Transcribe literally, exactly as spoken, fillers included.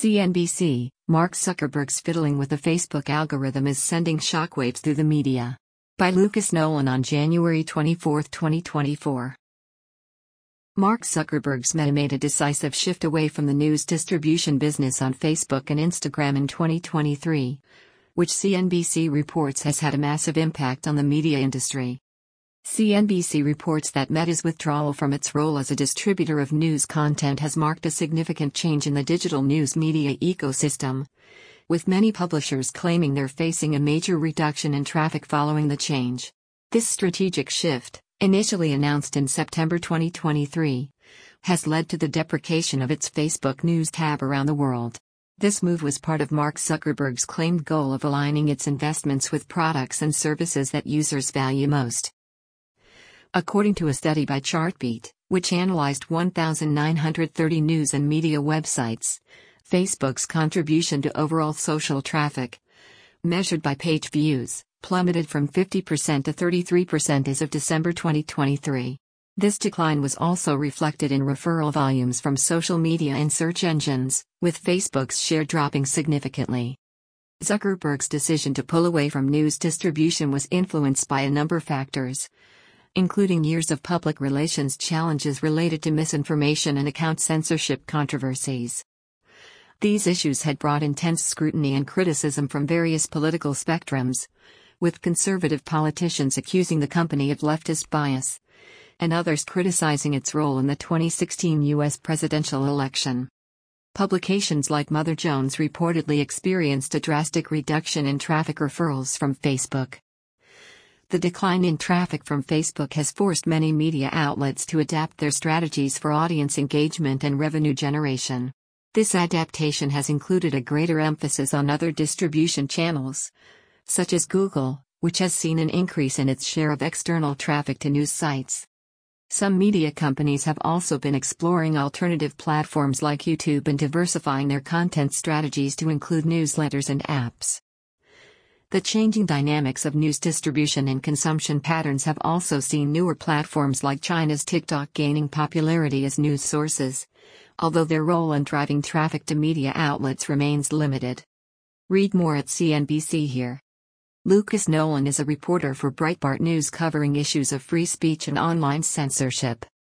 C N B C, Mark Zuckerberg's fiddling with the Facebook algorithm is sending shockwaves through the media. By Lucas Nolan on January twenty-fourth, twenty twenty-four. Mark Zuckerberg's Meta made a decisive shift away from the news distribution business on Facebook and Instagram in twenty twenty-three, which C N B C reports has had a massive impact on the media industry. C N B C reports that Meta's withdrawal from its role as a distributor of news content has marked a significant change in the digital news media ecosystem, with many publishers claiming they're facing a major reduction in traffic following the change. This strategic shift, initially announced in September twenty twenty-three, has led to the deprecation of its Facebook News tab around the world. This move was part of Mark Zuckerberg's claimed goal of aligning its investments with products and services that users value most. According to a study by Chartbeat, which analyzed one thousand nine hundred thirty news and media websites, Facebook's contribution to overall social traffic, measured by page views, plummeted from fifty percent to thirty-three percent as of December twenty twenty-three. This decline was also reflected in referral volumes from social media and search engines, with Facebook's share dropping significantly. Zuckerberg's decision to pull away from news distribution was influenced by a number of factors, including years of public relations challenges related to misinformation and account censorship controversies. These issues had brought intense scrutiny and criticism from various political spectrums, with conservative politicians accusing the company of leftist bias, and others criticizing its role in the twenty sixteen U S presidential election. Publications like Mother Jones reportedly experienced a drastic reduction in traffic referrals from Facebook. The decline in traffic from Facebook has forced many media outlets to adapt their strategies for audience engagement and revenue generation. This adaptation has included a greater emphasis on other distribution channels, such as Google, which has seen an increase in its share of external traffic to news sites. Some media companies have also been exploring alternative platforms like YouTube and diversifying their content strategies to include newsletters and apps. The changing dynamics of news distribution and consumption patterns have also seen newer platforms like China's TikTok gaining popularity as news sources, although their role in driving traffic to media outlets remains limited. Read more at C N B C here. Lucas Nolan is a reporter for Breitbart News covering issues of free speech and online censorship.